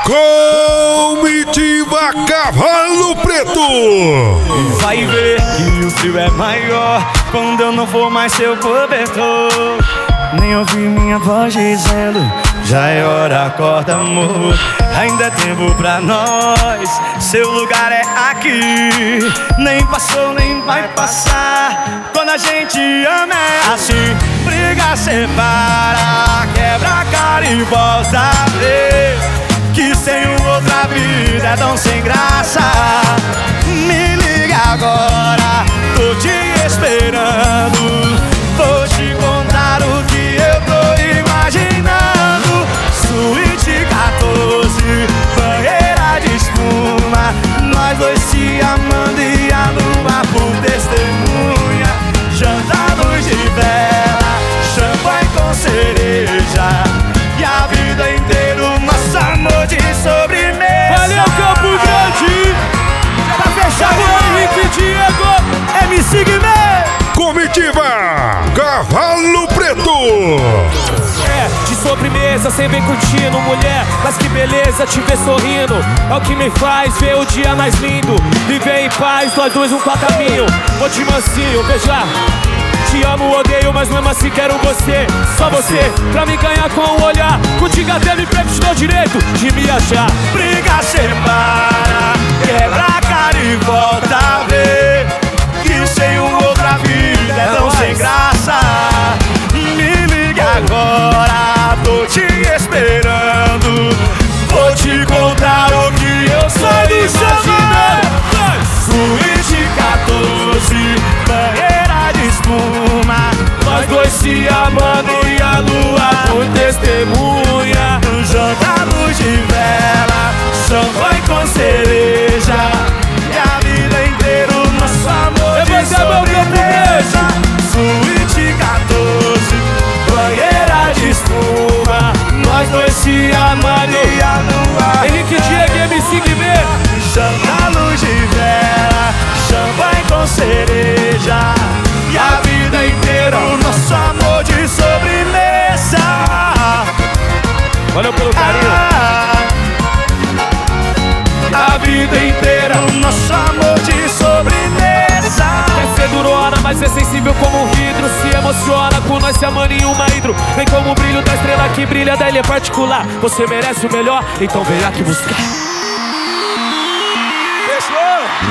Comitiva Cavalo Preto. Vai ver que o frio é maior quando eu não for mais seu cobertor. Nem ouvi minha voz dizendo: já é hora, acorda amor. Ainda é tempo pra nós, seu lugar é aqui. Nem passou, nem vai passar. Quando a gente ama é assim. Briga, separa, quebra a cara e volta a ver que sem outra vida é tão sem graça. Me liga agora, tô te esperando. Vou te contar o que eu tô imaginando. Suíte 14, banheira de espuma, nós dois se amando e a lua por testemunha. Janta, luz de vela, champanhe com cereja, e a vida inteira o nosso amor de sobremesa. Valeu, Campo Grande! Tá fechado, Henrique Diego, MC Guimê. Comitiva Cavalo Preto. De sobremesa, cê vem curtindo, mulher, mas que beleza te ver sorrindo. É o que me faz ver o dia mais lindo. Viver em paz, nós dois um pra caminho. Vou de mansinho, veja. Te amo, odeio, mas mesmo assim quero você. Só você, pra me ganhar com o olhar. Contigo até me pego, te dou direito de me achar. Briga, separa, quebra a cara e volta a ver que sem outra vida é tão sem graça. Me liga agora, tô te esperando. Vou te contar o que eu sou imaginando. Suíte 14, banheira de espuma, nós dois se amando e a lua por testemunha. Janta, luz de vela, champanhe com cereja, e a vida inteira o nosso amor de sobremesa. Suíte 14, banheira de espuma, nós dois se amando e a lua. Henrique Diego, MC Guimê. Janta, luz de vela, champanhe com cereja, e a vida inteira o nosso amor de sobremesa. Valeu pelo carinho. A vida inteira o nosso amor de sobremesa. Quer ser durona, mas é sensível como um vidro. Se emociona com nós se amando em uma hidro. Vem como o brilho da estrela que brilha da ilha particular. Você merece o melhor, então vem aqui buscar.